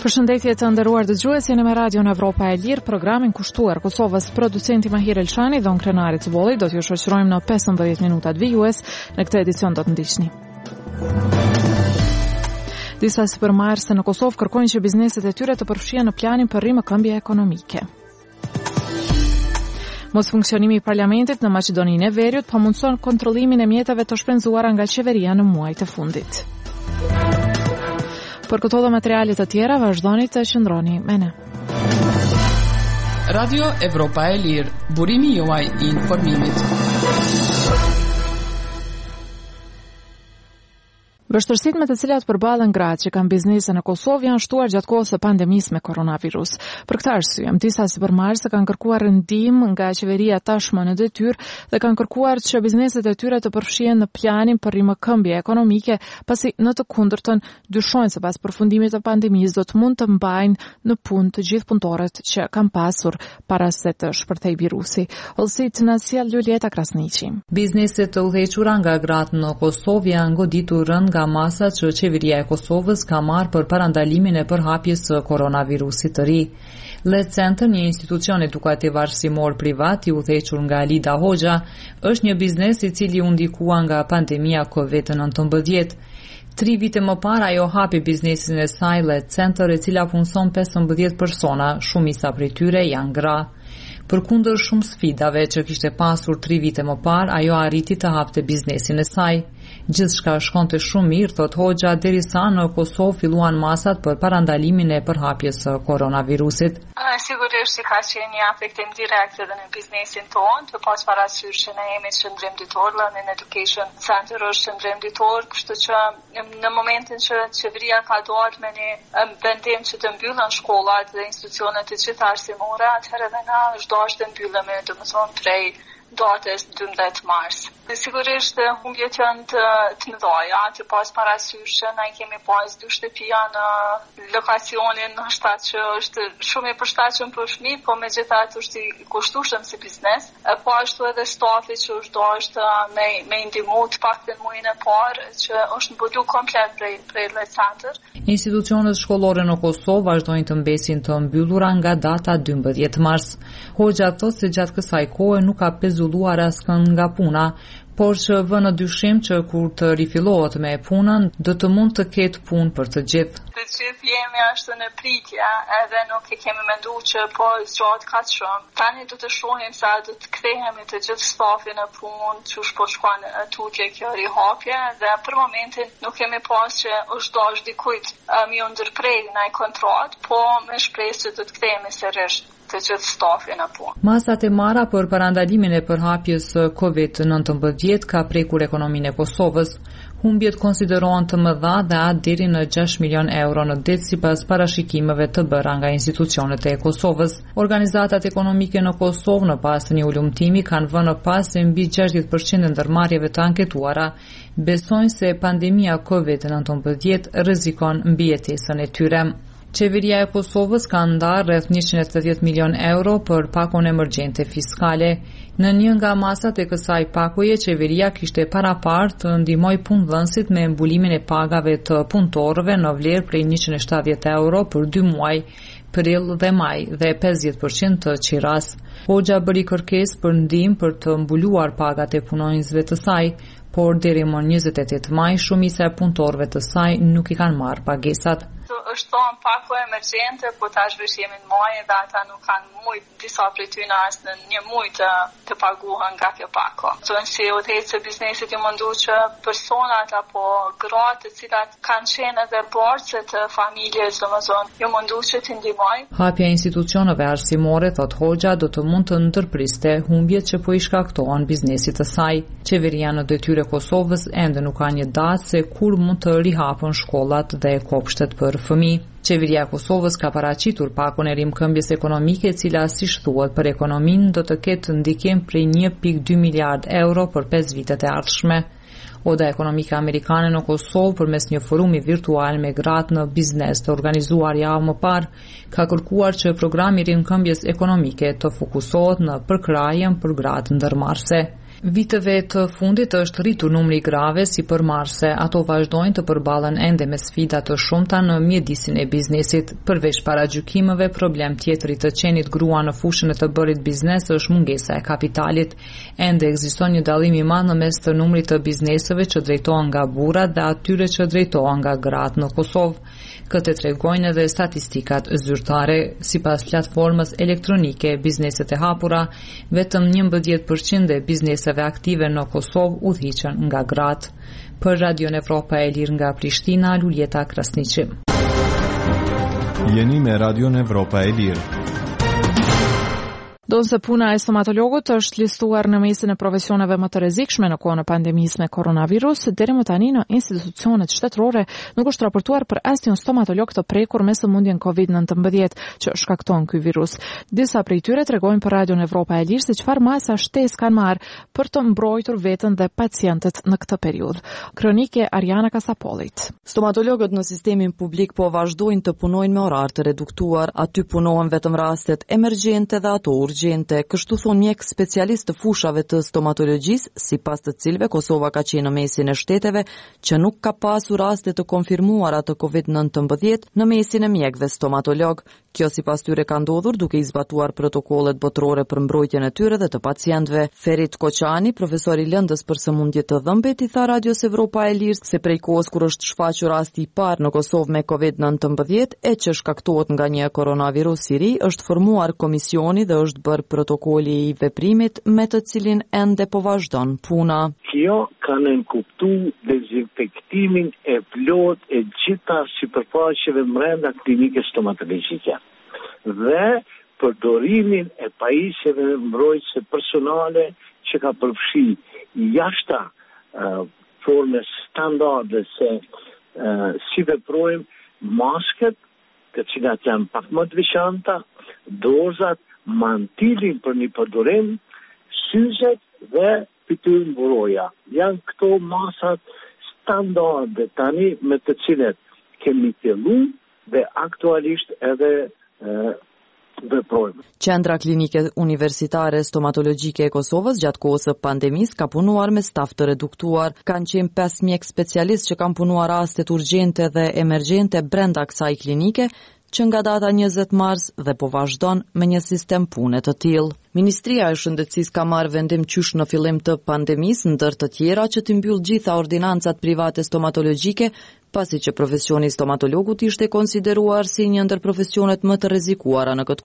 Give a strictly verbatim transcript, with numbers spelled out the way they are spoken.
Përshëndetje të nderuar dëgjues, jeni me Radion Evropa e Lirë, programin kushtuar Kosovës. Producenti Mahir Elshani dhe unë Krenari Cibulli do t'ju shoqërojmë në pesëmbëdhjetë minutat vijues. Në këtë edicion do të ndiqni. Disa supermarkete në Kosovë kërkojnë që bizneset e tyre të përfshihen në planin për rrymëkëmbje ekonomike. Mos funksionimi i parlamentit në Maqedoninë e Veriut pamundson kontrollimin e mjeteve të shpenzuara nga qeveria në muajt e fundit. Për këto dhe materialet të tjera, vazhdoni të qëndroni me ne. Radio Evropa e Lirë, burimi juaj i informimit. Vështërsitë me të cilat përballen gratë që kanë biznese në Kosovë janë shtuar gjatë kohës së pandemisë me koronavirus. Për këtë arsye, disa supermarkete kanë kërkuar ndihmë nga qeveria tashmë në detyrë dhe kanë kërkuar që bizneset e tyre të përfshihen në planin për rrymëkëmbje ekonomike, pasi në të kundërtën dyshojnë se pas përfundimit të pandemisë do të mund të mbajnë në punë të gjithë punëtorët që kanë pasur para se të shpërthej virusi. Hollësit na sjell Julieta Krasniqi. Bizneset të udhëhequra nga gratë në Kosovë janë goditur rënd nga masat që qeveria e Kosovës ka marrë për parandalimin e përhapjes së koronavirusit të ri. Let Center, një institucion edukativ arsimor privat i udhëhequr nga Alida Hoxha, është një biznes i cili u ndikua nga pandemia kovid nëntëmbëdhjetë. Tri vite më parë ajo hapi biznesin e saj Let Center, e cila punson pesëmbëdhjetë persona, shumica prej tyre janë gra. Përkundër shumë sfidave që kishte pasur tri vite më parë, ajo arriti të hapte biznesin e saj. Gjithçka shkonte shumë mirë, thot Hoxha, derisa në Kosovë filluan masat për parandalimin e përhapjes së koronavirusit. Sigurisht që ka qenë një afektim direkt edhe në biznesin tonë, të pas parasysh që ne jemi qendrim ditor, në Education Center është qendrim ditor, kështu që në momentin që qeveria ka dorë me një vendim që të mbyllën shkollat dhe institucionet të gjitha arsimore, atëherë edhe na është dashur të mbyllemi, domethënë prej datës dymbëdhjetë mars. Sigurisht humbjet janë të, të mëdha, të pas parasysh që ne kemi pas dy shtëpia në lokacionin në shtat që është shumë i përshtatshëm për fëmijë, po megjithatë është i kushtueshëm si biznes. Po ashtu edhe stafi që është dashur me me ndihmu të paktën muajin e parë që është mbuluar komplet prej prej Let Center. Institucionet shkollore në Kosovë vazhdojnë të mbesin të mbyllura nga data dymbëdhjetë mars. Hoxha thotë se gjatë kësaj kohe nuk ka pezulluar askënd nga puna, por që vë në dyshim që kur të rifillohet me punën, do të mund të ketë punë për të gjithë. Të gjithë jemi ashtu në pritje, edhe nuk e kemi menduar që po zgjat kaq shumë. Tani do të shohim sa do të kthehemi të gjithë stafi në punë, çush po shkon tutje kjo rihapje, dhe për momentin nuk kemi pas që është dash dikujt mi u ndërprej në kontrat, po me shpresë që do të kthehemi sërish të gjithë stafi në punë. Masat e marra për parandalimin e përhapjes kovid nëntëmbëdhjetë ka prekur ekonominë e Kosovës. Humbjet konsiderohen të mëdha dhe atë deri në gjashtë milion euro në det sipas parashikimeve të bëra nga institucionet e Kosovës. Organizatat ekonomike në Kosovë në pas të një ulumtimi kanë vënë pas se mbi gjashtëdhjetë përqind e ndërmarrjeve të anketuara besojnë se pandemia kovid nëntëmbëdhjetë rrezikon mbijetesën e tyre. Qeveria e Kosovës ka ndarë rreth njëqind e tetëdhjetë milion euro për pakon emergjente fiskale. Në një nga masat e kësaj pakoje, qeveria kishte parapart të ndihmoj punëdhënësit me mbulimin e pagave të punëtorëve në vlerë prej njëqind e shtatëdhjetë euro për dy muaj, prill dhe maj, dhe pesëdhjetë përqind të qiras. Hoxha bëri kërkesë për ndihmë për të mbuluar pagat e punonjësve të saj, por deri më njëzet e tetë maj shumica e punëtorëve të saj nuk i kanë marrë pagesat. është thonë pako emergjente, po tash vesh jemi në muaj dhe ata nuk kanë mujt, disa prej tyre as në një muaj të, të paguhen nga kjo pako. Thonë si udhëheqëse biznesit ju mundu që personat apo gratë të cilat kanë qenë edhe borxhe të familjes, domethënë ju mundu që të ndihmojnë. Hapja e institucioneve arsimore, thot Hoxha, do të mund të ndërpriste humbjet që po i shkaktohen biznesit të saj. Qeveria në detyrë e Kosovës ende nuk ka një datë se kur mund të rihapen shkollat dhe kopshtet për fëmijë. Qeveria e Kosovës ka paraqitur pakon e rrymëkëmbjes ekonomike, e cila siç thuhet për ekonominë do të ketë ndikim prej një pikë dy miliard euro për pesë vitet e ardhshme. Oda ekonomike amerikane në Kosovë përmes një forumi virtual me gratë në biznes të organizuar javë më parë ka kërkuar që programi i rrymëkëmbjes ekonomike të fokusohet në përkrahjen për gratë ndërmarrëse. Viteve të fundit është rritur numri grave si për marse. Ato vazhdojnë të përballen ende me sfida të shumta në mjedisin e biznesit. Përveç paragjykimeve, problem tjetër i të qenit grua në fushën e të bërit biznes është mungesa e kapitalit. Ende ekziston një dallim i madh në mes të numrit të bizneseve që drejtohen nga burrat dhe atyre që drejtohen nga gratë në Kosovë. Këtë tregojnë edhe statistikat zyrtare. Sipas platformës elektronike Bizneset e Hapura, vetëm njëmbëdhjetë përqind e bizneseve aktive në Kosovë udhëhiqen nga gratë. Për Radio Evropa e Lirë nga Prishtina, Luljeta Krasniqi. Jeni me Radio Evropa e Lirë. Do se puna e stomatologut është listuar në mesin e profesioneve më të rrezikshme në kohën e pandemisë me koronavirus, deri më tani në institucionet shtetërore nuk është raportuar për asnjë stomatolog të prekur me sëmundjen kovid nëntëmbëdhjetë që shkakton ky virus. Disa prej tyre tregojnë për Radio Evropa e Lirë se çfarë masa shtesë kanë marrë për të mbrojtur veten dhe pacientët në këtë periudhë. Kronike Ariana Kasapollit. Stomatologët në sistemin publik po vazhdojnë të punojnë me orar të reduktuar, aty punohen vetëm rastet emergjente dhe ato urgjente. Kështu thon mjek specialist të fushave të stomatologjisë, sipas të cilëve Kosova ka qenë në mesin e shteteve që nuk ka pasur raste të konfirmuara të kovid nëntëmbëdhjetë në mesin e mjekëve stomatolog. Kjo sipas tyre ka ndodhur duke i zbatuar protokollet botërore për mbrojtjen e tyre dhe të pacientëve. Ferit Koçani, profesor i lëndës për sëmundje të dhëmbet, i tha Radios Evropa e Lirë se prej kohës kur është shfaqur rasti i parë në Kosovë me kovid nëntëmbëdhjetë e që shkaktohet nga një koronavirus i ri, është formuar komisioni dhe është bërë protokolli i veprimit me të cilin ende po vazhdon puna. Kjo ka nënkuptu dezinfektimin e plot e gjitha sipërfaqeve brenda klinikës stomatologjike dhe përdorimin e pajisjeve mbrojtëse personale që ka përfshi jashta uh, forme standarde se uh, si veprojmë, masket, të cilat janë pak më të veçanta, dozat, mantilin për një përdorim, syzet dhe fytyrë mburoja. Janë këto masat standarde tani me të cilet kemi fillu dhe aktualisht edhe e, veprojmë. Qendra Klinike Universitare Stomatologjike e Kosovës gjatë kohës së pandemisë ka punuar me staf të reduktuar. Kanë qenë pesë mjek specialistë që kanë punuar rastet urgjente dhe emergjente brenda kësaj klinike, që nga data njëzet mars dhe po vazhdon me një sistem pune të tillë. Ministria e Shëndetësisë ka marrë vendim qysh në fillim të pandemisë, ndër të tjera që të mbyll gjitha ordinancat private stomatologjike, pasi që profesioni stomatologut ishte konsideruar si një ndër profesionet më të rrezikuara në këtë